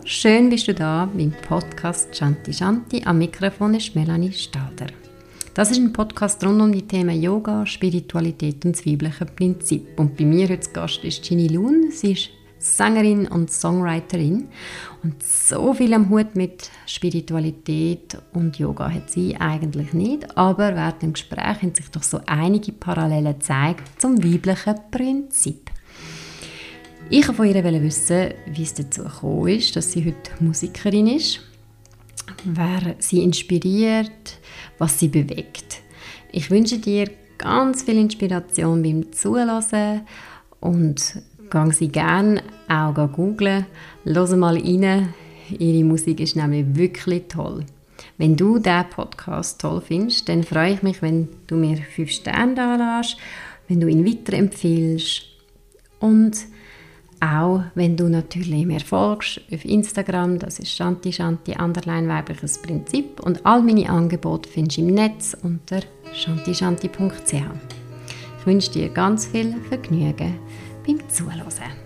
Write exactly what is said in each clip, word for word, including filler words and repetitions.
schön bist du da beim Podcast Shanti Shanti. Am Mikrofon ist Melanie Stalder. Das ist ein Podcast rund um die Themen Yoga, Spiritualität und das weibliche Prinzip. Und bei mir heute zu Gast ist Ginny Lun. Sie ist Sängerin und Songwriterin und so viel am Hut mit Spiritualität und Yoga hat sie eigentlich nicht, aber während dem Gespräch haben sich doch so einige Parallelen gezeigt zum weiblichen Prinzip. Ich wollte von ihr wissen, wie es dazu gekommen ist, dass sie heute Musikerin ist, wer sie inspiriert, was sie bewegt. Ich wünsche dir ganz viel Inspiration beim Zuhören und geh sie gerne auch googeln. Hör mal rein. Ihre Musik ist nämlich wirklich toll. Wenn du diesen Podcast toll findest, dann freue ich mich, wenn du mir fünf Sterne da lässt, wenn du ihn weiterempfiehlst und auch wenn du natürlich mir folgst auf Instagram, das ist Shanti Shanti underline weibliches Prinzip und all meine Angebote findest du im Netz unter shanti shanti punkt c h. Ich wünsche dir ganz viel Vergnügen beim Zuhören.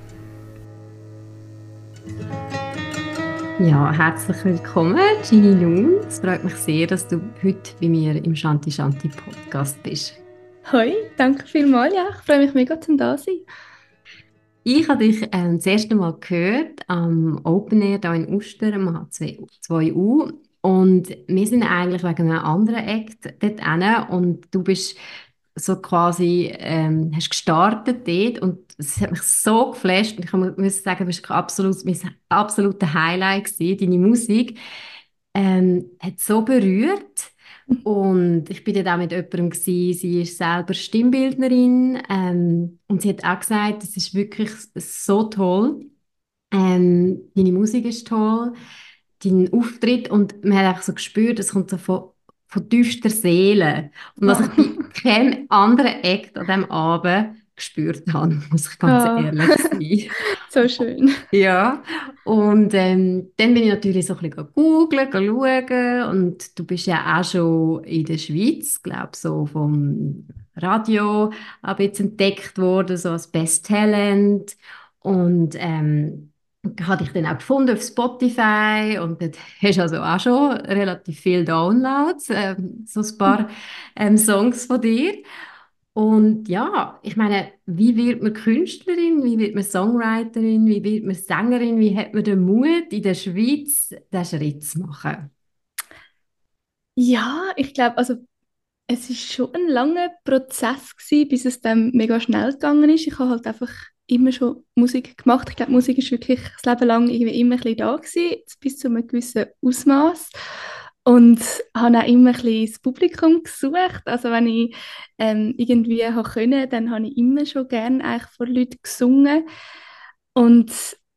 Ja, herzlich willkommen, Ginny Lun. Es freut mich sehr, dass du heute bei mir im Shanti Shanti Podcast bist. Hoi, danke vielmals. Ja, ich freue mich mega, zum da sein. Ich habe dich ähm, das erste Mal gehört am Open Air hier in Uster, am H zwei U. Und wir sind eigentlich wegen einem anderen Act dort hin. Und du bist so quasi, ähm, hast gestartet dort. Und es hat mich so geflasht. Und ich muss sagen, du bist absolut, mein absolutes Highlight gewesen. Deine Musik ähm, hat so berührt. Und ich war dort auch mit jemandem, gewesen, sie ist selber Stimmbildnerin ähm, und sie hat auch gesagt, es ist wirklich so toll, ähm, deine Musik ist toll, dein Auftritt und man hat einfach so gespürt, es kommt so von, von tiefster Seele und was ich bei Oh. keinem anderen Act an diesem Abend gespürt habe, muss ich ganz Ah. ehrlich sein. So schön. Ja, und ähm, dann bin ich natürlich so ein bisschen googeln, schauen und du bist ja auch schon in der Schweiz, glaube so vom Radio ein bisschen entdeckt worden, so als Best Talent und ähm, hatte ich dann auch gefunden auf Spotify und dort hast du also auch schon relativ viele Downloads, ähm, so ein paar ähm, Songs von dir. Und ja, ich meine, wie wird man Künstlerin, wie wird man Songwriterin, wie wird man Sängerin, wie hat man den Mut, in der Schweiz diesen Schritt zu machen? Ja, ich glaube, also es ist schon ein langer Prozess gewesen, bis es dann mega schnell gegangen ist. Ich habe halt einfach immer schon Musik gemacht. Ich glaube, Musik ist wirklich das Leben lang irgendwie immer ein bisschen da gewesen, bis zu einem gewissen Ausmaß. Und habe auch immer ein bisschen das Publikum gesucht. Also wenn ich ähm, irgendwie habe können, dann habe ich immer schon gerne eigentlich vor Leuten gesungen. Und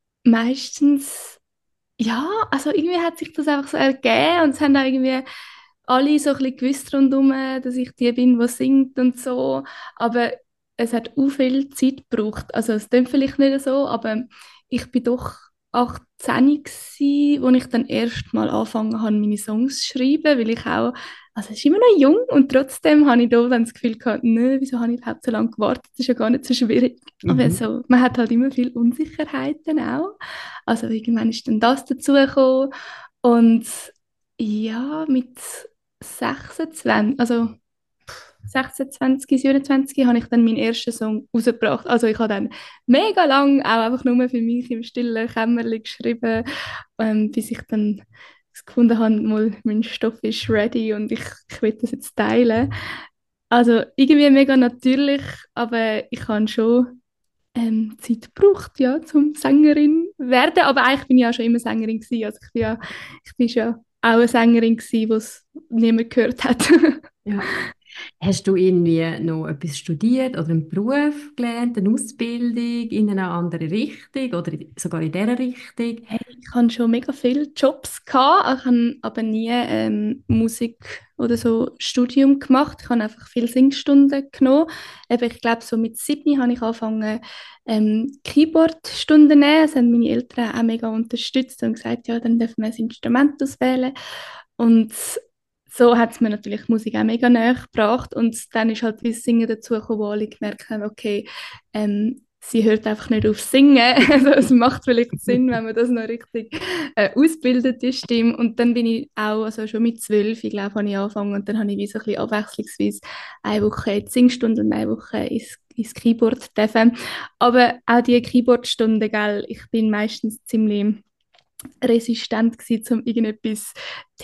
meistens, ja, also irgendwie hat sich das einfach so ergeben und es haben auch irgendwie alle so ein bisschen gewusst rundherum, dass ich die bin, die singt und so. Aber es hat auch viel Zeit gebraucht. Also es klingt vielleicht nicht so, aber ich bin doch achtzehn gsi, als ich dann erst mal angefangen habe, meine Songs zu schreiben, weil ich auch, also es ist immer noch jung und trotzdem habe ich da dann das Gefühl gehabt, nö, wieso habe ich überhaupt so lange gewartet? Das ist ja gar nicht so schwierig. Aber Mhm. so, man hat halt immer viel Unsicherheiten auch. Also irgendwann ist dann das dazugekommen und ja, mit sechsundzwanzig, also sechsundzwanzig, siebenundzwanzig habe ich dann meinen ersten Song rausgebracht. Also ich habe dann mega lang auch einfach nur für mich im stillen Kämmerlein geschrieben, ähm, bis ich dann das gefunden habe, mal, mein Stoff ist ready und ich, ich will das jetzt teilen. Also irgendwie mega natürlich, aber ich habe schon ähm, Zeit gebraucht, ja, zum Sängerin werden. Aber eigentlich bin ich ja schon immer Sängerin gewesen. Also ich bin ja, ich bin ja auch eine Sängerin gewesen, die es niemand gehört hat. Ja. Hast du irgendwie noch etwas studiert oder einen Beruf gelernt, eine Ausbildung in eine andere Richtung oder sogar in dieser Richtung? Hey, ich hatte schon mega viele Jobs gehabt, ich habe aber nie ähm, Musik oder so Studium gemacht. Ich habe einfach viele Singstunden genommen. Eben, ich glaube, so mit sieben habe ich angefangen, ähm, Keyboard-Stunden zu nehmen. Das haben meine Eltern auch mega unterstützt und gesagt, ja, dann dürfen wir ein Instrument auswählen. Und so hat es mir natürlich Musik auch mega näher gebracht. Und dann ist halt das Singen dazu gekommen, wo alle gemerkt haben, okay, ähm, sie hört einfach nicht auf singen. Also es macht vielleicht Sinn, wenn man das noch richtig äh, ausbildet, die Stimme. Und dann bin ich auch, also schon mit zwölf, ich glaube, habe ich angefangen und dann habe ich wie so ein bisschen abwechslungsweise eine Woche in die Singstunde und eine Woche ins, ins Keyboard dürfen. Aber auch die Keyboardstunden, gell, ich bin meistens ziemlich resistent gewesen, um irgendetwas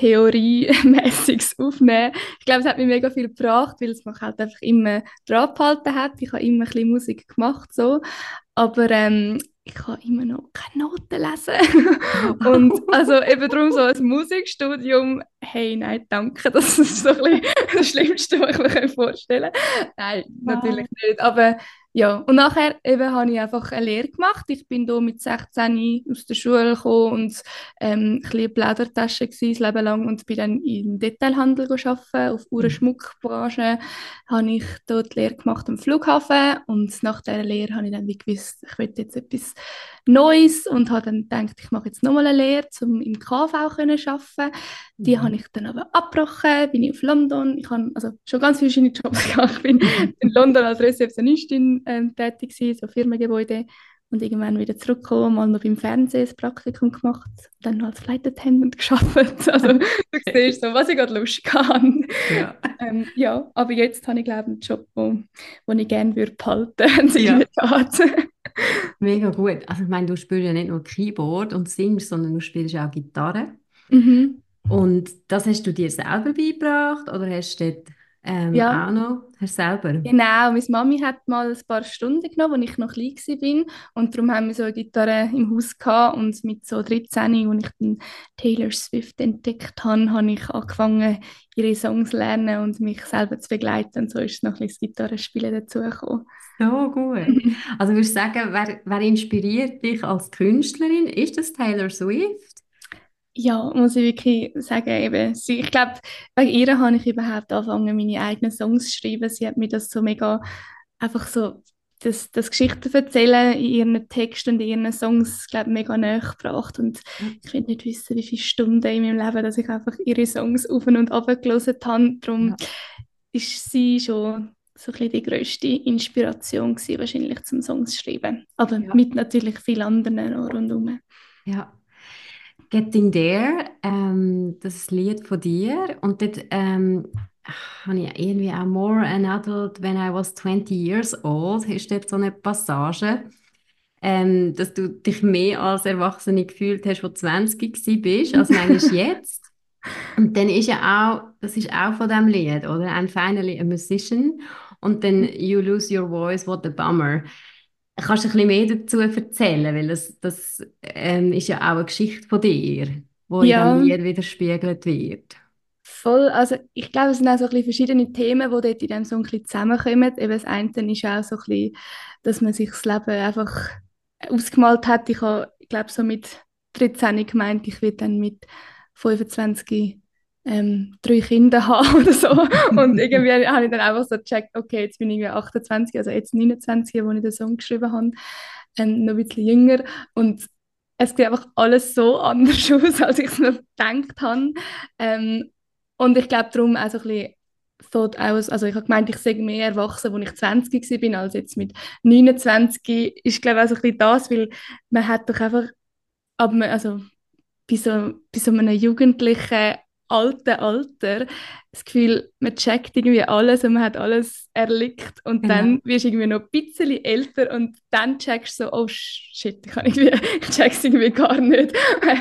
Theoriemäßiges aufzunehmen. Ich glaube, es hat mir mega viel gebracht, weil es mich halt einfach immer dran gehalten hat. Ich habe immer ein bisschen Musik gemacht, so. Aber ähm, ich kann immer noch keine Noten lesen. Und also eben darum so ein Musikstudium, hey, nein, danke, das ist so ein bisschen das Schlimmste, was ich mir vorstellen kann. Nein, natürlich nicht, aber ja, und nachher eben habe ich einfach eine Lehre gemacht. Ich bin da mit sechzehn aus der Schule gekommen und ähm, ein bisschen eine Plaudertasche gewesen, das Leben lang und bin dann im Detailhandel arbeiten, auf Uhrenschmuckbranche. Habe ich dort die Lehre gemacht am Flughafen und nach dieser Lehre habe ich dann wie gewusst, ich will jetzt etwas Neues und habe dann gedacht, ich mache jetzt nochmal eine Lehre, um im K V zu arbeiten. Die Mhm. habe ich dann aber abgebrochen, bin ich auf London. Ich habe also schon ganz viele verschiedene Jobs gehabt. Ich bin in London als Rezeptionistin ähm, tätig gewesen, so Firmengebäude. Und irgendwann wieder zurückgekommen, mal noch beim Fernsehen das Praktikum gemacht, dann noch als Flight Attendant gearbeitet. Also du siehst so, was ich gerade Lust habe. Ja. ähm, ja, aber jetzt habe ich glaube einen Job, wo, wo ich gerne würde behalten, wenn es Ja. irgendwie geht. Mega gut. Also ich meine, du spielst ja nicht nur Keyboard und singst, sondern du spielst auch Gitarre. Mhm. Und das hast du dir selber beigebracht oder hast du dort ähm, Ja, auch noch hast du selber? genau, meine Mami hat mal ein paar Stunden genommen, als ich noch klein war. Und darum haben wir so eine Gitarre im Haus gehabt. Und mit so dreizehn, als ich dann Taylor Swift entdeckt habe, habe ich angefangen, ihre Songs zu lernen und mich selber zu begleiten. Und so ist noch ein bisschen das Gitarrespielen dazugekommen. So gut. Also würdest du sagen, wer, wer inspiriert dich als Künstlerin? Ist das Taylor Swift? Ja, muss ich wirklich sagen, eben, sie, ich glaube, wegen ihr habe ich überhaupt angefangen, meine eigenen Songs zu schreiben. Sie hat mir das so mega, einfach so, das, das Geschichten erzählen in ihren Texten und in ihren Songs, glaube mega nahe gebracht. Und Ja. ich will nicht wissen, wie viele Stunden in meinem Leben, dass ich einfach ihre Songs auf und ab gelesen habe. Darum Ja. ist sie schon so ein bisschen die grösste Inspiration gewesen, wahrscheinlich zum Songs schreiben. Aber Ja. mit natürlich vielen anderen noch rundherum. Ja. Getting There, ähm, das Lied von dir. Und dort ähm, habe ich irgendwie auch More an Adult when I was twenty years old. Ist dort so eine Passage, ähm, dass du dich mehr als Erwachsene gefühlt hast, wo du zwanzig gsi bist, als manchmal jetzt. Und dann ist ja auch, das ist auch von dem Lied, oder? And finally a musician. Und dann You lose your voice, what a bummer. Kannst du ein bisschen mehr dazu erzählen? Weil das, das ähm, ist ja auch eine Geschichte von dir, die in diesem Ja, Lied widerspiegelt wird. voll. Also ich glaube, es sind auch so ein bisschen verschiedene Themen, die dort in diesem Song ein bisschen zusammenkommen. Eben das eine ist auch so ein bisschen, dass man sich das Leben einfach ausgemalt hat. Ich habe, ich glaube, so mit dreizehn gemeint, ich will dann mit fünfundzwanzig ähm, drei Kinder haben oder so. Und irgendwie habe ich dann einfach so gecheckt, okay, jetzt bin ich irgendwie achtundzwanzig, also jetzt neunundzwanzig, als ich den Song geschrieben habe, ähm, noch ein bisschen jünger. Und es sieht einfach alles so anders aus, als ich es mir gedacht habe. Ähm, und ich glaube darum auch so ein bisschen thought aus, also ich habe gemeint, ich sei mehr erwachsen, als ich zwanzig war, als jetzt mit neunundzwanzig. Ist glaube ich auch so ein bisschen das, weil man hat doch einfach, aber man, also bei so, bei so einem jugendlichen alten Alter das Gefühl, man checkt irgendwie alles und man hat alles erlebt und Genau. dann wirst du irgendwie noch ein bisschen älter und dann checkst du so, oh shit, ich, kann irgendwie, ich check's irgendwie gar nicht.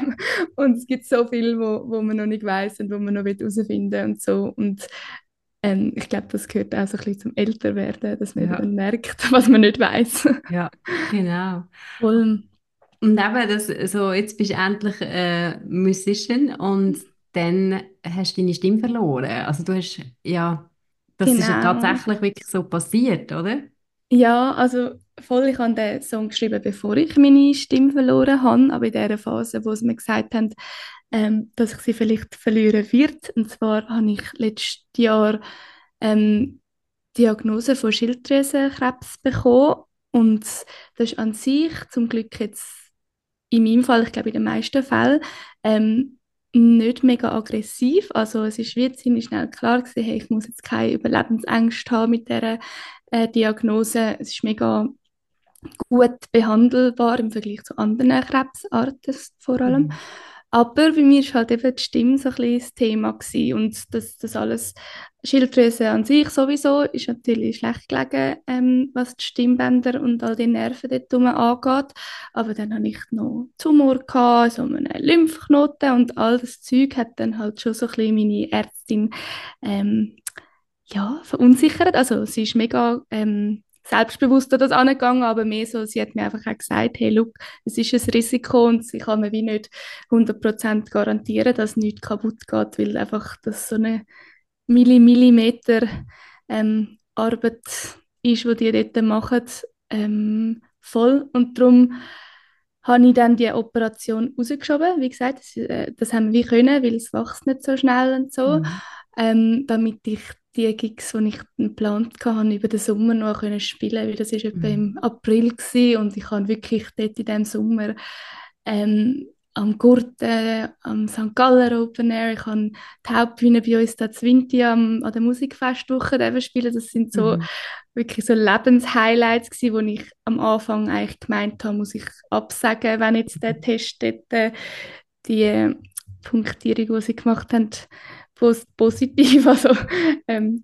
Und es gibt so viel, wo, wo man noch nicht weiß und wo man noch herausfinden will und so. Und ähm, ich glaube, das gehört auch so ein bisschen zum Älterwerden, dass man eben Ja, dann merkt, was man nicht weiß. ja, genau. Voll. Und eben, das, so, jetzt bist du endlich äh, Musician und dann hast du deine Stimme verloren. Also du hast, ja, das ist ja Genau. tatsächlich wirklich so passiert, oder? Ja, also voll, ich habe den Song geschrieben, bevor ich meine Stimme verloren habe, aber in der Phase, wo sie mir gesagt haben, ähm, dass ich sie vielleicht verlieren wird. Und zwar habe ich letztes Jahr ähm, die Diagnose von Schilddrüsenkrebs bekommen und das ist an sich zum Glück jetzt in meinem Fall, ich glaube in den meisten Fällen, ähm, nicht mega aggressiv. Also es ist wie ziemlich schnell klar gewesen, hey, ich muss jetzt keine Überlebensängste haben mit dieser äh, Diagnose. Es ist mega gut behandelbar im Vergleich zu anderen Krebsarten vor allem. Mhm. Aber bei mir war halt eben die Stimme so ein bisschen das Thema gewesen. Und das, das alles, Schilddrüse an sich sowieso, ist natürlich schlecht gelegen, ähm, was die Stimmbänder und all die Nerven dort herum angeht. Aber dann hatte ich noch Tumor, gehabt, so einen Lymphknoten und all das Zeug hat dann halt schon so ein bisschen meine Ärztin ähm, ja, verunsichert. Also sie ist mega ähm, selbstbewusst an das angegangen, aber mehr so, sie hat mir einfach auch gesagt, hey, look, es ist ein Risiko und sie kann mir wie nicht hundert Prozent garantieren, dass nichts kaputt geht, weil einfach das so eine Milli Millimeter ähm, Arbeit ist, die die dort machen, ähm, voll. Und darum habe ich dann die Operation rausgeschoben. Wie gesagt, das, äh, das haben wir können, weil es wächst nicht so schnell und so, Mhm. ähm, damit ich die Gigs, die ich geplant hatte, über den Sommer noch können spielen, weil das ist etwa Mhm. im April gewesen, und ich habe wirklich dort in diesem Sommer ähm, am Gurten, am Sankt Galler Open Air, ich habe die Hauptbühne bei uns da Zwinti am, an der Musikfestwoche eben spielen. Das sind so Mhm. wirklich so Lebenshighlights gewesen, wo ich am Anfang eigentlich gemeint habe, muss ich absagen, wenn jetzt der Test dort, äh, die äh, Punktierung, die sie gemacht haben, pos positiv, also ähm,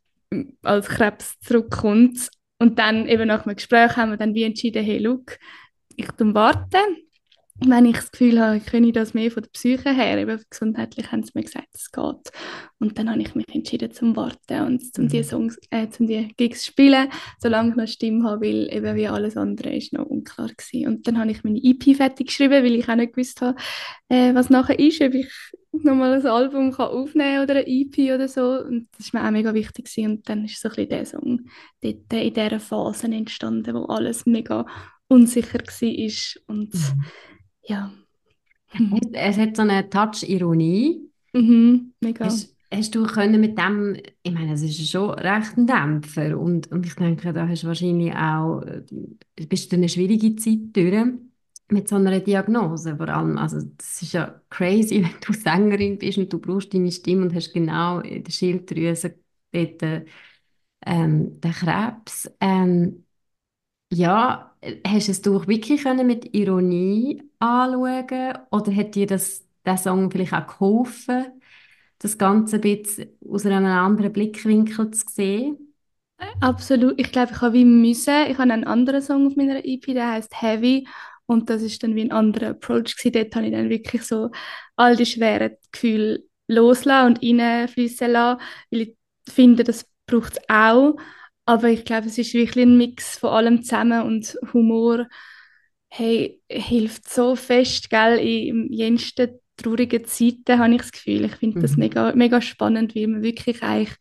als Krebs zurückkommt. Und dann eben nach einem Gespräch haben wir dann wie entschieden, hey, look, ich tu warten. Wenn ich das Gefühl habe, ich könne das mehr von der Psyche her, eben gesundheitlich haben sie mir gesagt, es geht. Und dann habe ich mich entschieden zum Warten und zum die Mhm. Songs, äh, zum die Gigs spielen, solange ich noch Stimme habe, weil eben wie alles andere ist noch unklar gewesen. Und dann habe ich meine E P fertig geschrieben, weil ich auch nicht gewusst habe, äh, was nachher ist, ob ich nochmal ein Album kann aufnehmen oder eine E P oder so. Und das war mir auch mega wichtig gewesen. Und dann ist so ein bisschen der Song dort in dieser Phase entstanden, wo alles mega unsicher war. Und Mhm. ja, Es, es hat so eine Touch-Ironie. mhm, mega. Hast, hast du können mit dem, ich meine, es ist ja schon recht ein Dämpfer und, und ich denke, da hast du wahrscheinlich auch, äh, bist du eine schwierige Zeit durch mit so einer Diagnose vor allem. Also das ist ja crazy, wenn du Sängerin bist und du brauchst deine Stimme und hast genau in der Schilddrüse dort, äh, ähm, den Krebs. Ähm, ja, äh, hast du es du wirklich können mit Ironie anschauen oder hat dir das, der Song vielleicht auch geholfen, das Ganze ein bisschen aus einem anderen Blickwinkel zu sehen? Absolut. Ich glaube, ich habe wie müssen. Ich habe einen anderen Song auf meiner E P, der heißt Heavy. Und das ist dann wie ein anderer Approach gewesen. Dort habe ich dann wirklich so all die schweren Gefühle loslassen und reinfließen lassen, weil ich finde, das braucht es auch. Aber ich glaube, es ist wirklich ein Mix von allem zusammen, und Humor, hey, hilft so fest, gell, in jensten traurigen Zeiten, habe ich das Gefühl. Ich finde das Mhm. mega, mega spannend, weil man wirklich eigentlich,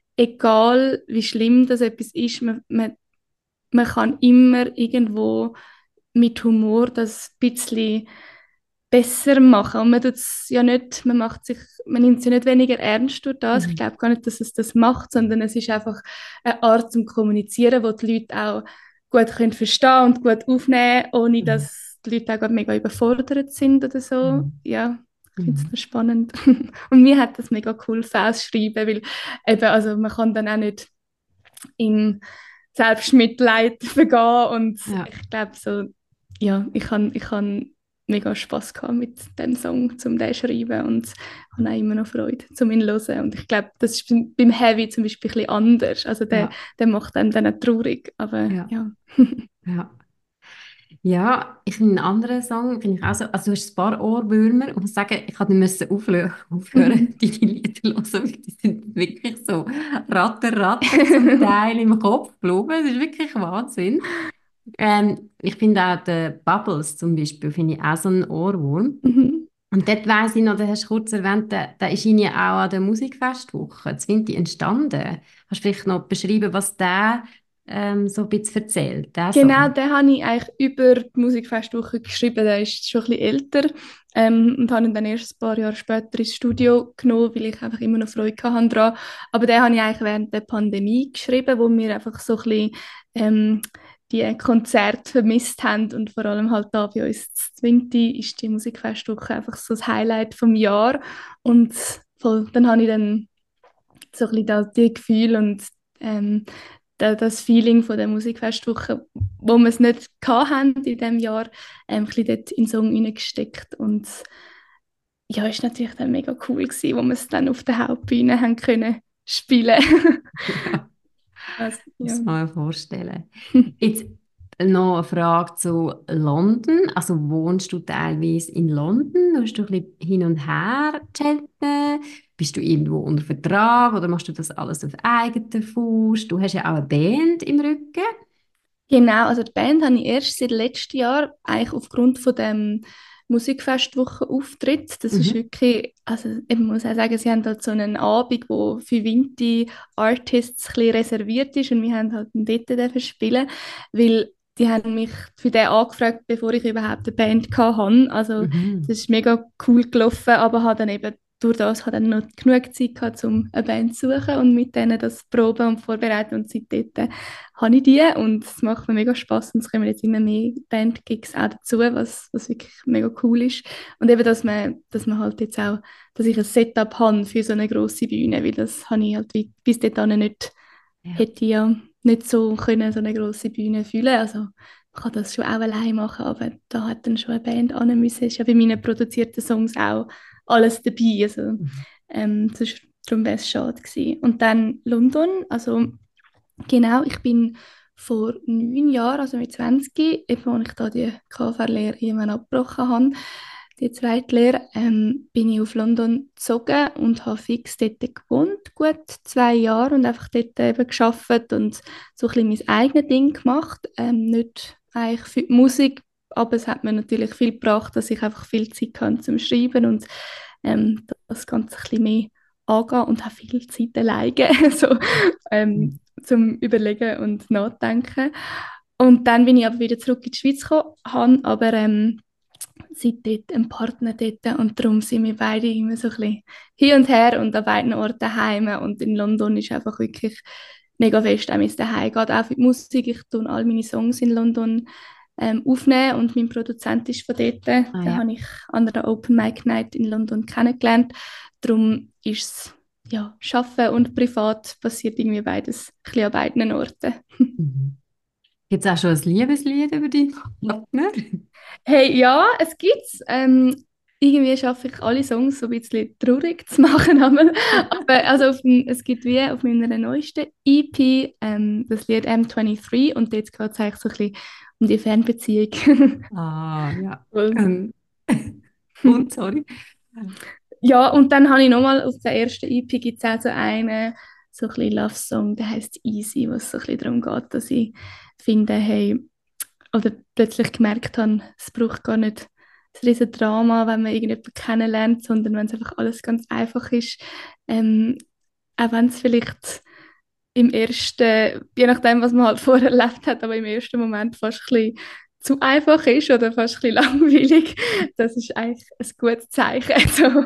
egal wie schlimm das etwas ist, man, man, man kann immer irgendwo mit Humor das ein bisschen besser machen. Und man tut's ja nicht, man macht sich, man nimmt es ja nicht weniger ernst durch das. Ich Mhm. glaube gar nicht, dass es das macht, sondern es ist einfach eine Art zum Kommunizieren, wo die Leute auch gut können verstehen und gut aufnehmen, ohne Mhm. dass die Leute auch gerade mega überfordert sind oder so. Mhm. Ja, ich finde es Mhm. noch spannend. Und mir hat das mega cool ausschreiben, weil eben, also man kann dann auch nicht in Selbstmitleid vergehen, und Ja, ich glaube so, ja, ich habe ich han mega Spass gehabt mit dem Song, zum den zu schreiben, und habe auch immer noch Freude, zum ihn zu hören. Und ich glaube, das ist beim, beim Heavy zum Beispiel ein bisschen anders. Also der, ja, der macht einem dann auch traurig, aber ja, ja. ja. Ja, ich finde einen anderen Song, finde ich auch so, also du hast ein paar Ohrwürmer und ich muss sagen, ich musste nicht aufhören, aufhören, Mhm. deine Lieder zu hören, weil die sind wirklich so ratter, ratter zum Teil im Kopf geblieben, das ist wirklich Wahnsinn. Ähm, ich finde auch die Bubbles zum Beispiel, finde ich auch so ein Ohrwurm. Mhm. Und dort weiss ich noch, du hast kurz erwähnt, der, der ist Ihnen ja auch an der Musikfestwoche, das finde ich entstanden. Kannst du vielleicht noch beschreiben, was der ähm, so ein bisschen erzählt, der Genau, Song? den habe ich eigentlich über die Musikfestwoche geschrieben. Der ist schon ein bisschen älter, ähm, und habe ihn dann erst ein paar Jahre später ins Studio genommen, weil ich einfach immer noch Freude hatte daran. Aber den habe ich eigentlich während der Pandemie geschrieben, wo wir einfach so ein bisschen ähm, die Konzerte vermisst haben, und vor allem halt da bei uns in Zwinti ist die Musikfestwoche einfach so das Highlight vom Jahr. Und voll, dann habe ich dann so ein bisschen da die Gefühle und ähm, da, das Feeling von der Musikfestwoche, wo wir es nicht hatten in diesem Jahr, ähm, ein bisschen dort in den Song hineingesteckt. Und ja, ist natürlich dann mega cool gewesen, wo wir es dann auf der Hauptbühne haben können spielen. Ja, Also, ja. das kann man vorstellen. Jetzt noch eine Frage zu London. Also wohnst du teilweise in London? Musst du ein bisschen hin und her chatten? Bist du irgendwo unter Vertrag oder machst du das alles auf eigene Faust? Du hast ja auch eine Band im Rücken. Genau, also die Band habe ich erst seit letztem Jahr, eigentlich aufgrund von dem Musikfestwochen-Auftritt. Das ist Mhm. wirklich, also ich muss auch sagen, sie haben halt so einen Abend, wo für Vinti-Artists ein bisschen reserviert ist und wir haben halt dort dürfen spielen, weil die haben mich für den angefragt, bevor ich überhaupt eine Band hatte. Also Mhm. das ist mega cool gelaufen, aber habe dann eben durch das habe dann noch genug Zeit gehabt, um eine Band zu suchen und mit denen das proben und vorbereiten und seitdem habe ich die und es macht mir mega Spaß und es kommen jetzt immer mehr Bandgigs auch dazu, was, was wirklich mega cool ist. Und eben, dass man, dass man halt jetzt auch, dass ich ein Setup habe für so eine grosse Bühne, weil das habe ich halt wie, bis dahin nicht, Ja. hätte ich ja nicht so können, so eine grosse Bühne fühlen. Also man kann das schon auch allein machen, aber da hat dann schon eine Band an müssen. Ist ja bei meinen produzierten Songs auch alles dabei, also Mhm. ähm, sonst, darum wäre es schade gewesen. Und dann London, also genau, ich bin vor neun Jahren, also mit zwanzig, eben als ich da die K V R-Lehre irgendwann abgebrochen habe, die zweite Lehre, ähm, bin ich auf London gezogen und habe fix dort gewohnt, gut zwei Jahre und einfach dort eben gearbeitet und so ein bisschen mein eigenes Ding gemacht. Ähm, nicht eigentlich für die Musik, aber es hat mir natürlich viel gebracht, dass ich einfach viel Zeit hatte zum Schreiben und ähm, das Ganze ein bisschen mehr angehen und habe viel Zeit alleine. so, ähm, zum Überlegen und Nachdenken. Und dann bin ich aber wieder zurück in die Schweiz gekommen, habe aber ähm, seit dort einen Partner dort und darum sind wir beide immer so ein bisschen hin und her und an beiden Orten daheim und in London ist einfach wirklich mega fest auch mein Daheim, geht auch für die Musik, ich tue all meine Songs in London ähm, aufnehmen und mein Produzent ist von dort, den Ah ja. habe ich an der Open Mic Night in London kennengelernt, darum ist es ja, Arbeiten und privat passiert irgendwie beides ein bisschen an beiden Orten. Mhm. Gibt es auch schon ein Liebeslied über deinen Partner? Hey, ja, es gibt's. Ähm, irgendwie schaffe ich alle Songs so ein bisschen traurig zu machen. Aber, aber also auf dem, es gibt wie auf meiner neuesten E P ähm, das Lied M dreiundzwanzig und jetzt geht es eigentlich so ein bisschen um die Fernbeziehung. Ah, ja. Cool. Ähm, und, sorry. Ja, und dann habe ich nochmal auf der ersten E P gibt es auch so einen, so ein bisschen Love-Song, der heißt Easy, wo es so ein bisschen darum geht, dass ich finde, hey, oder plötzlich gemerkt habe, es braucht gar nicht das riesen Drama, wenn man irgendjemanden kennenlernt, sondern wenn es einfach alles ganz einfach ist. Ähm, auch wenn es vielleicht im ersten, je nachdem, was man halt vorher erlebt hat, aber im ersten Moment fast ein bisschen zu einfach ist oder fast ein bisschen langweilig, das ist eigentlich ein gutes Zeichen. Also,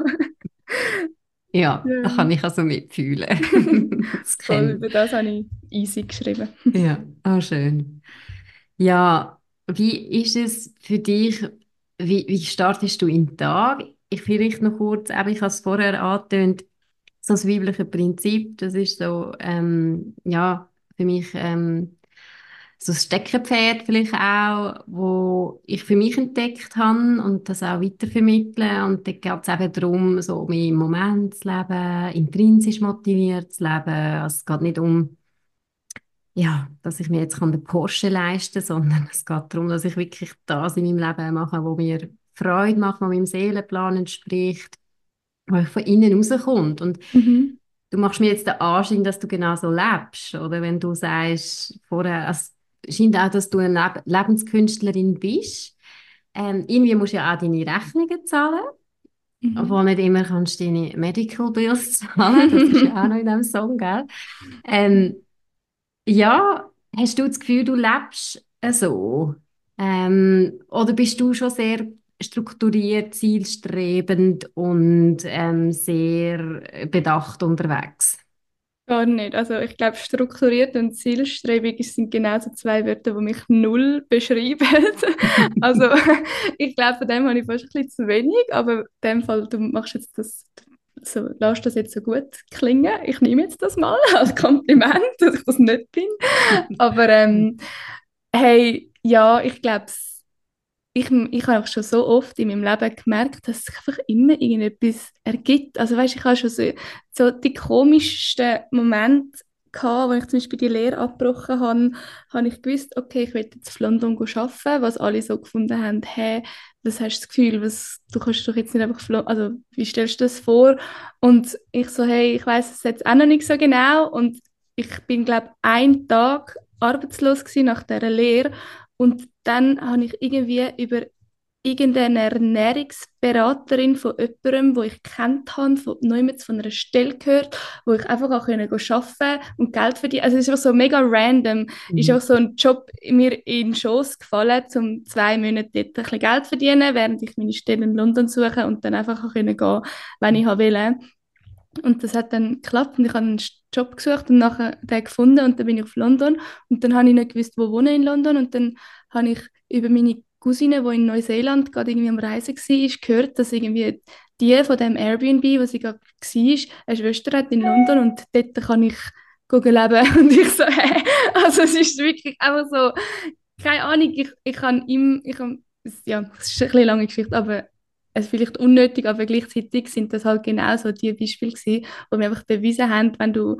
Ja, da ja. kann ich also mitfühlen. Das Voll, kennt. über das habe ich easy geschrieben. Ja, auch schön. Ja, wie ist es für dich, wie, wie startest du in den Tag? Ich vielleicht noch kurz, eben, ich habe es vorher angetönt, so das weibliche Prinzip, das ist so, ähm, ja, für mich ähm, so ein Steckenpferd vielleicht auch, wo ich für mich entdeckt habe und das auch weitervermittle. Und da geht es eben darum, so mehr im Moment zu leben, intrinsisch motiviert zu leben. Also es geht nicht um, ja, dass ich mir jetzt den Porsche leisten kann, sondern es geht darum, dass ich wirklich das in meinem Leben mache, wo mir Freude macht, was meinem Seelenplan entspricht, wo ich von innen rauskommt. Und Mhm. du machst mir jetzt den Anschein, dass du genau so lebst, oder wenn du sagst, vorher, es scheint auch, dass du eine Leb Lebenskünstlerin bist. Ähm, irgendwie musst du ja auch deine Rechnungen zahlen, Mhm. obwohl nicht immer kannst du deine Medical Bills zahlen, das ist ja auch noch in diesem Song, gell? Ähm, ja, hast du das Gefühl, du lebst äh, so? Ähm, oder bist du schon sehr strukturiert, zielstrebend und ähm, sehr bedacht unterwegs? Gar nicht. Also ich glaube, strukturiert und zielstrebig sind genauso zwei Wörter, die mich null beschreiben. Also ich glaube, von dem habe ich fast ein bisschen zu wenig, aber in dem Fall, du machst jetzt das, so, lass das jetzt so gut klingen. Ich nehme jetzt das mal als Kompliment, dass ich das nicht bin. Aber ähm, hey, ja, ich glaube, ich, ich habe schon so oft in meinem Leben gemerkt, dass sich einfach immer irgendetwas ergibt. Also weißt, ich habe schon so, so die komischsten Momente gehabt, als ich zum Beispiel die Lehre abgebrochen habe, habe ich gewusst, okay, ich will jetzt auf London arbeiten, was alle so gefunden haben, hey, was hast du das Gefühl, was, du kannst doch jetzt nicht einfach, flo- also wie stellst du das vor? Und ich so, hey, ich weiß es jetzt auch noch nicht so genau und ich bin, glaube ich, einen Tag arbeitslos gewesen nach dieser Lehre und dann habe ich irgendwie über irgendeine Ernährungsberaterin von jemandem, wo ich kennt habe, von jemandem von einer Stelle gehört, wo ich einfach auch können gehen arbeiten und Geld verdienen. Also es ist auch so mega random. Ist auch Mhm. so ein Job mir in den Schoss gefallen, um zwei Monate dort ein bisschen Geld zu verdienen, während ich meine Stelle in London suche und dann einfach auch können gehen, wenn ich will. Und das hat dann geklappt und ich habe einen Job gesucht und nachher den gefunden und dann bin ich auf London und dann habe ich nicht gewusst, wo wohne ich in London und dann habe ich über meine Cousine, die in Neuseeland gerade irgendwie am Reisen war, gehört, dass irgendwie die von dem Airbnb, wo sie gerade war, eine Schwester hat in London und dort kann ich gehen leben und ich so, hä? Also es ist wirklich einfach so, keine Ahnung, ich, ich kann ihm, ich kann, ja, es ist eine bisschen lange Geschichte, aber es ist vielleicht unnötig, aber gleichzeitig sind das halt genau so die Beispiele gewesen, wo mir einfach bewiesen haben, wenn du,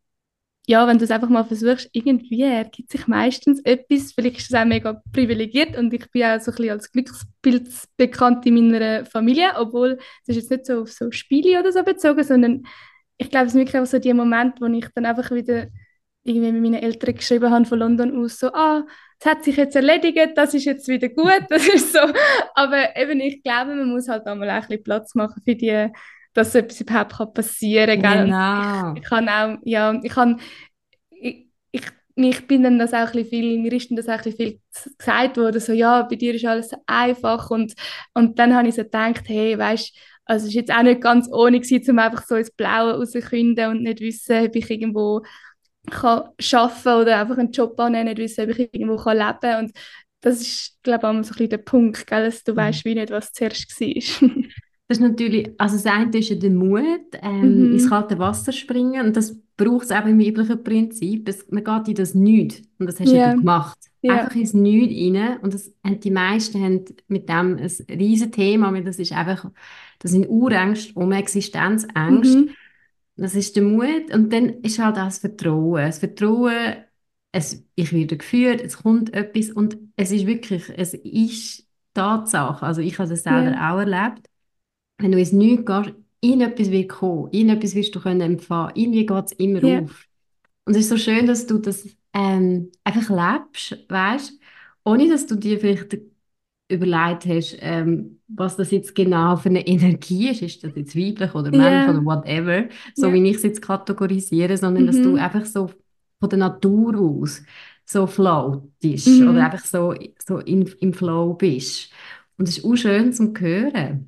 ja, wenn du es einfach mal versuchst, irgendwie ergibt sich meistens etwas, vielleicht ist das auch mega privilegiert und ich bin auch so ein bisschen als Glückspilz bekannt in meiner Familie, obwohl es ist jetzt nicht so auf so Spiele oder so bezogen, sondern ich glaube, es sind wirklich auch so die Momente, wo ich dann einfach wieder irgendwie mit meinen Eltern geschrieben habe von London aus, so, ah, es hat sich jetzt erledigt, das ist jetzt wieder gut, das ist so. Aber eben, ich glaube, man muss halt einmal auch ein bisschen Platz machen für die, dass so etwas überhaupt kann passieren kann, gell? Und Genau. ich kann auch, ja, ich kann, ich, ich, ich bin dann das auch ein bisschen viel, mir ist dann das auch ein bisschen viel gesagt worden, so, ja, bei dir ist alles so einfach und, und dann habe ich so gedacht, hey, weißt, also es war jetzt auch nicht ganz ohne gewesen, um einfach so ins Blaue rauszukünden und nicht wissen, ob ich irgendwo kann arbeiten oder einfach einen Job annehmen, nicht wissen, ob ich irgendwo kann leben kann. Und das ist, glaube ich, auch so ein bisschen der Punkt, gell, dass du Mhm. weißt, wie nicht, was zuerst war. Das ist natürlich, also das eine ist ja der Mut, ähm, ins Mhm. kalte Wasser springen und das braucht es eben im üblichen Prinzip. Es, man geht in das Nichts und das hast ja du Ja, gemacht. ja. Einfach ins Nichts rein und das haben die meisten haben mit dem ein riesen Thema, weil das ist einfach, das sind Urängste um Existenzängste. Mhm. Das ist der Mut und dann ist halt auch das Vertrauen. Das Vertrauen, es, ich werde geführt, es kommt etwas und es ist wirklich, es ist Tatsache. Also ich habe das selber Ja, auch erlebt. Wenn du ins Nichts gehst, in etwas wird kommen, in etwas wirst du können empfangen, irgendwie geht es immer ja, auf. Und es ist so schön, dass du das ähm, einfach lebst, weißt, ohne dass du dir vielleicht überlegt hast, ähm, was das jetzt genau für eine Energie ist, ist das jetzt weiblich oder männlich ja, oder whatever, so ja. wie ich es jetzt kategorisiere, sondern dass du Mhm. einfach so von der Natur aus so floatest oder Mhm. einfach so, so in, im Flow bist. Und es ist auch schön zum Hören.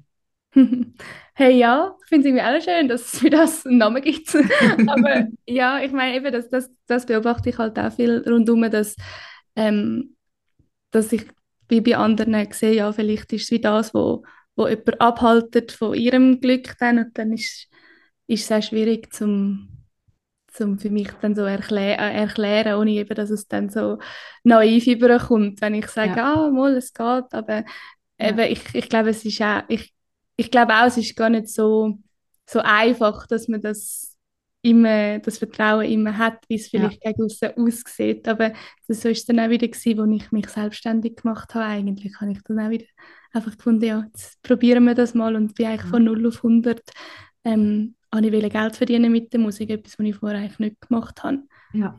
Hey, ja, ich finde es irgendwie auch schön, dass es für das einen Namen gibt. Aber ja, ich meine eben, das, das, das beobachte ich halt auch viel rundum, dass, ähm, dass ich wie bei anderen sehe, ja, vielleicht ist es wie das, wo, wo jemand abhaltet von ihrem Glück dann und dann ist, ist es auch schwierig zum, zum für mich dann so erklä äh, erklären, ohne eben, dass es dann so naiv überkommt, wenn ich sage, Ja, ah, mal, es geht, aber eben, ja, ich, ich glaube, es ist auch, ich, ich glaube auch, es ist gar nicht so, so einfach, dass man das immer, das Vertrauen immer hat, wie es ja, vielleicht gegen aussen aussieht. Aber das so ist es dann auch wieder gewesen, als ich mich selbstständig gemacht habe. Eigentlich habe ich dann auch wieder einfach gefunden, ja, jetzt probieren wir das mal und bin eigentlich ja, von null auf hundert ähm, habe ich wollte Geld verdienen mit der Musik, etwas, was ich vorher eigentlich nicht gemacht habe. ja,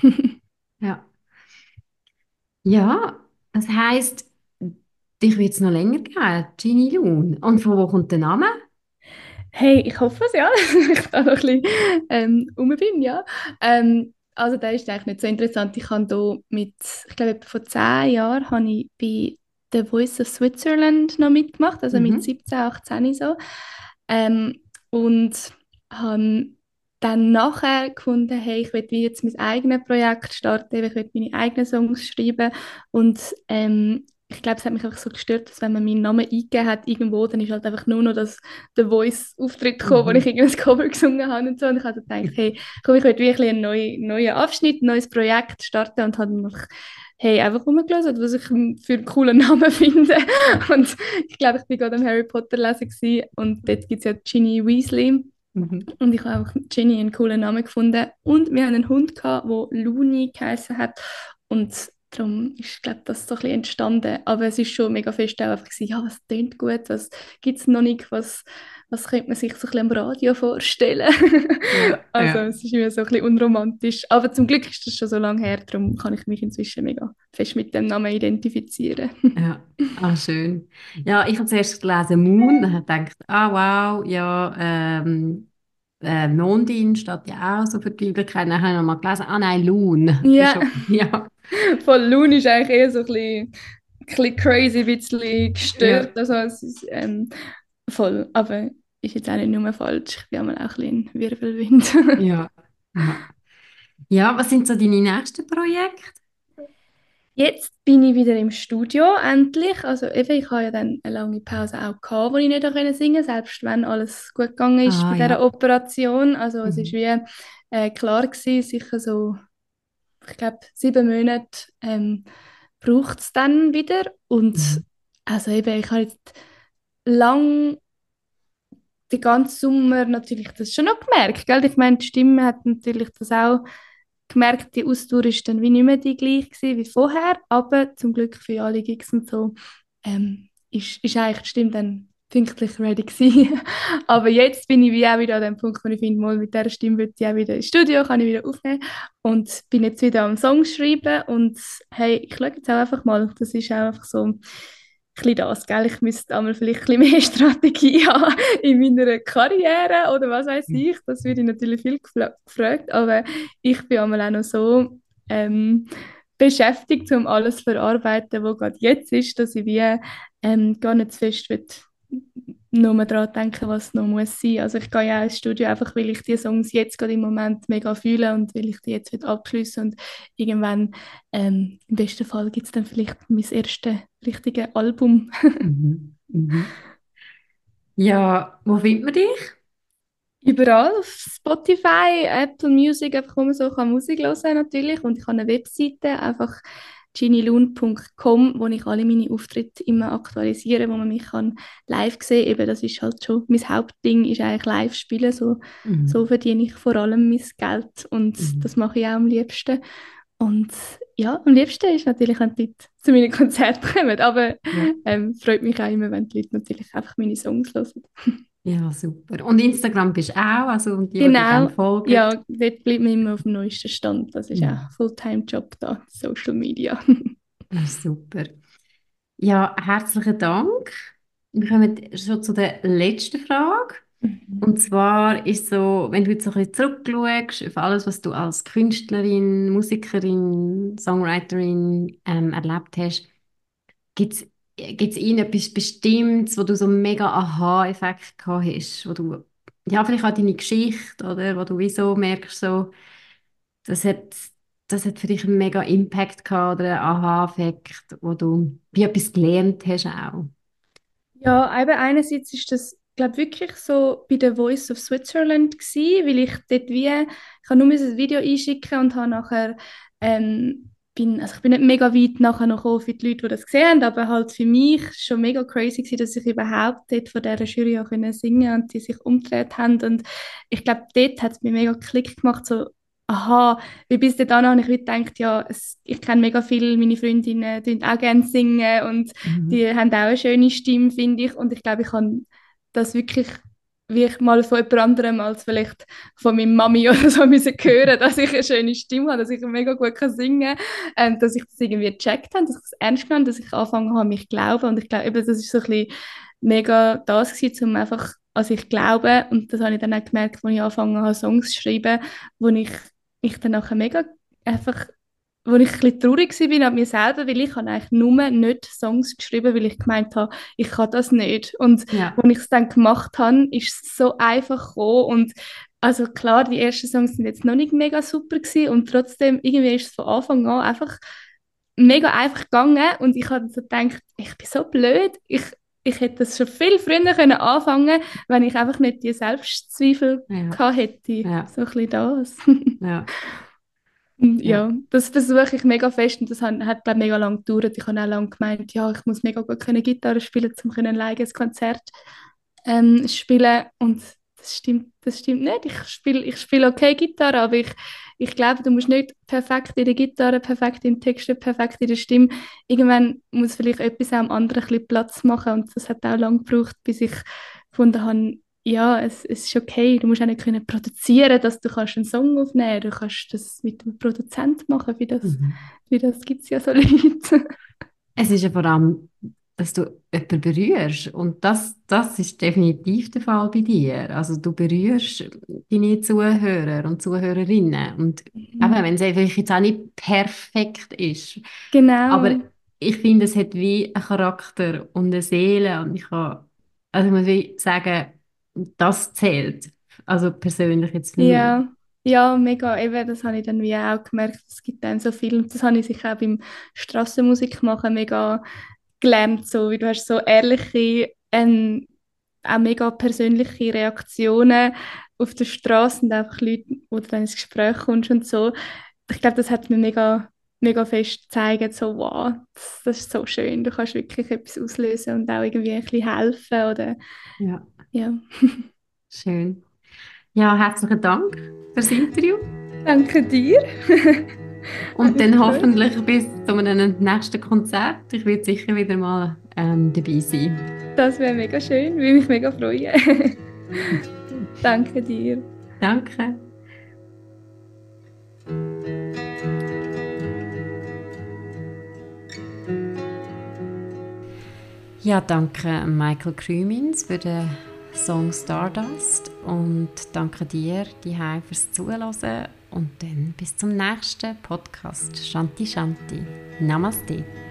ja. Ja, das heisst, dich wird es noch länger geben, Ginny Loon. Und von wo kommt der Name? Hey, ich hoffe es, ja, dass ich da noch ein bisschen ähm, rum bin, ja. Ähm, also der ist eigentlich nicht so interessant. Ich habe hier mit, ich glaube, etwa vor zehn Jahren habe ich bei The Voice of Switzerland noch mitgemacht, also mit Mhm. siebzehn, achtzehn so. Ähm, und habe dann nachher gefunden, hey, ich will wie jetzt mein eigenes Projekt starten, ich will meine eigenen Songs schreiben und ähm, ich glaube, es hat mich einfach so gestört, dass wenn man meinen Namen eingegeben hat irgendwo, dann ist halt einfach nur noch das der Voice-Auftritt gekommen, wo Mhm. ich irgendein Cover gesungen habe und so. Und ich habe dann gedacht, hey, komm, ich will wirklich einen neuen, neuen Abschnitt, ein neues Projekt starten und habe dann noch, hey, einfach rumgelesen, was ich für einen coolen Namen finde. Und ich glaube, ich war gerade am Harry Potter lesen gewesen, und dort gibt es ja Ginny Weasley. Mhm. Und ich habe einfach Ginny einen coolen Namen gefunden. Und wir haben einen Hund gehabt, der Luni geheißen hat. Und darum ist, glaube ich, das so ein bisschen entstanden. Aber es ist schon mega fest auch einfach gewesen, ja, was tönt gut, was gibt es noch nicht, was, was könnte man sich so ein bisschen am Radio vorstellen. Ja, Also ja, es ist immer so ein bisschen unromantisch. Aber zum Glück ist das schon so lange her, darum kann ich mich inzwischen mega fest mit dem Namen identifizieren. ja. Ah, schön. Ja, ich habe zuerst gelesen Moon, dann habe ich gedacht, ah wow, ja, ähm, äh, Mondin steht ja auch so für die Weiblichkeit. Dann habe ich nochmal gelesen, ah nein, Loon. Das ist Ja, schon, ja, voll Loon ist eigentlich eher so ein bisschen, ein bisschen crazy, ein bisschen ja, gestört. Also es ist, ähm, voll, aber ist jetzt auch nicht nur falsch. Ich bin einmal auch ein bisschen ein Wirbelwind. ja, ja. Ja, was sind so deine nächsten Projekte? Jetzt bin ich wieder im Studio, endlich. Also eben, ich habe ja dann eine lange Pause auch gehabt, wo ich nicht singen konnte, selbst wenn alles gut gegangen ist Ah, bei dieser ja. Operation. Also es ist Mhm. wie äh, klar gewesen, sicher so, ich glaube, sieben Monate ähm, braucht es dann wieder. Und Mhm. also eben, ich habe jetzt lang den ganzen Sommer natürlich das schon noch gemerkt, gell? Ich meine, die Stimme hat natürlich das auch gemerkt, die Ausdauer ist dann wie nicht mehr die gleiche gewesen wie vorher, aber zum Glück für alle Gigs und so ähm, ist, ist eigentlich die Stimme dann pünktlich ready gewesen. Aber jetzt bin ich wie auch wieder an dem Punkt, wo ich finde, mal mit dieser Stimme will ich auch wieder ins Studio, kann ich wieder aufnehmen und bin jetzt wieder am Song schreiben und hey, ich schaue jetzt auch einfach mal, das ist auch einfach so bisschen das, gell? Ich müsste einmal vielleicht ein bisschen mehr Strategie haben in meiner Karriere oder was weiß ich. Das würde ich natürlich viel gefla- gefragt, aber ich bin einmal auch noch so ähm, beschäftigt, um alles zu verarbeiten, was gerade jetzt ist, dass ich wie ähm, gar nicht zu fest will, nur mehr daran denken, was noch muss sein. Also ich gehe ja auch ins Studio einfach, weil ich die Songs jetzt gerade im Moment mega fühle und weil ich die jetzt will abschliessen und irgendwann ähm, im besten Fall gibt es dann vielleicht mein erstes richtiges Album. Mhm. Mhm. Ja, wo findet man dich? Überall auf Spotify, Apple Music, einfach wo man so kann Musik hören natürlich. Und ich habe eine Webseite, einfach ginnyloon punkt com, wo ich alle meine Auftritte immer aktualisiere, wo man mich kann live sehen kann. Eben, das ist halt schon, mein Hauptding ist eigentlich live spielen. So, so Mhm. verdiene ich vor allem mein Geld und das Mhm. mache ich auch am liebsten. Und ja, am liebsten ist natürlich, wenn die Leute zu meinen Konzerten kommen, aber Ja. ähm, freut mich auch immer, wenn die Leute natürlich einfach meine Songs hören. Ja, super. Und Instagram bist du auch, also und die, die dir gerne Genau, folgen. ja, dort bleibt man immer auf dem neuesten Stand. Das ist auch ein Mhm. Fulltime-Job da, Social Media. Ja, super. Ja, herzlichen Dank. Wir kommen schon zu der letzten Frage. Mhm. Und zwar ist so, wenn du jetzt so ein bisschen zurückschaust auf alles, was du als Künstlerin, Musikerin, Songwriterin ähm, erlebt hast, gibt es gibt's irgendetwas Bestimmtes, wo du so einen mega Aha-Effekt gehabt hast, wo du, ja, vielleicht auch deine Geschichte, oder, wo du wie so merkst, so, das hat, das hat für dich einen mega Impact gehabt oder einen Aha-Effekt, wo du wie etwas gelernt hast auch. Ja, eben einerseits ist das, glaube wirklich so bei der Voice of Switzerland gsi, weil ich dort wie, ich habe nur ein Video einschicken und habe nachher, ähm, bin, also ich bin nicht mega weit nachher noch gekommen für die Leute, die das gesehen haben, aber halt für mich schon mega crazy gewesen, dass ich überhaupt dort von dieser Jury auch können singen und die sich umgedreht haben und ich glaube, dort hat es mir mega Klick gemacht, so aha, weil bis dahin habe ich wie gedacht, ja, es, ich kenne mega viele, meine Freundinnen die auch gerne singen und Mhm. die haben auch eine schöne Stimme, finde ich. Und ich glaube, ich habe das wirklich, wie ich mal von jemand anderem als vielleicht von meiner Mami oder so müssen hören, dass ich eine schöne Stimme habe, dass ich mega gut kann singen kann, ähm, dass ich das irgendwie gecheckt habe, dass ich das ernst genommen habe, dass ich angefangen habe, mich zu glauben. Und ich glaube, eben, das ist so ein bisschen mega das gewesen, um einfach an sich zu glauben. Und das habe ich dann auch gemerkt, als ich angefangen habe, Songs zu schreiben, wo ich mich dann nachher mega einfach, wo ich ein bisschen traurig war an mir selber, weil ich habe eigentlich nur nicht Songs geschrieben, weil ich gemeint habe, ich kann das nicht. Und Ja. als ich es dann gemacht habe, ist es so einfach gekommen. Und also klar, die ersten Songs sind jetzt noch nicht mega super gewesen und trotzdem irgendwie ist es von Anfang an einfach mega einfach gegangen und ich habe so gedacht, ich bin so blöd, ich, ich hätte das schon viel früher können anfangen, wenn ich einfach nicht die Selbstzweifel Ja. gehabt hätte. Ja. So ein bisschen das. Ja. Und Ja. ja, das versuche ich mega fest und das hat, hat glaube mega lange gedauert. Ich habe auch lange gemeint, ja, ich muss mega gut können Gitarre spielen, um ein eigenes Konzert ähm, spielen. Und das stimmt, das stimmt nicht. Ich spiele ich spiele okay Gitarre, aber ich, ich glaube, du musst nicht perfekt in der Gitarre, perfekt im Text, perfekt in der Stimme. Irgendwann muss vielleicht etwas auch am anderen ein bisschen Platz machen und das hat auch lange gebraucht, bis ich gefunden habe, ja, es, es ist okay. Du musst auch nicht können produzieren, dass du kannst einen Song aufnehmen kannst. Du kannst das mit dem Produzent machen, wie das, Mhm. wie das gibt es ja so Leute. Es ist ja vor allem, dass du jemanden berührst. Und das, das ist definitiv der Fall bei dir. Also du berührst deine Zuhörer und Zuhörerinnen. Und eben, Mhm. wenn es einfach jetzt auch nicht perfekt ist. Aber Genau. ich finde, es hat wie einen Charakter und eine Seele. Und ich kann, also ich muss wie sagen, das zählt. Also persönlich jetzt für mich. Ja, ja, mega. Eben, das habe ich dann wie auch gemerkt. Es gibt dann so viel. Und das habe ich sicher auch beim Strassenmusik machen mega gelernt. So, wie du hast so ehrliche, ähm, auch mega persönliche Reaktionen auf der Straße und einfach Leute, wo du dann ins Gespräch kommst und so. Ich glaube, das hat mir mega, mega fest gezeigt, so wow, das, das ist so schön. Du kannst wirklich etwas auslösen und auch irgendwie ein bisschen helfen oder Ja, ja. schön. Ja, herzlichen Dank fürs Interview. Danke dir. Hat Und mich dann gefreut. hoffentlich bis zu einem nächsten Konzert. Ich werde sicher wieder mal ähm, dabei sein. Das wäre mega schön, würde mich mega freuen. Danke dir. Danke. Ja, danke Michael Krümins für den Song Stardust und danke dir, die fürs Zuhören und dann bis zum nächsten Podcast. Shanti Shanti. Namaste.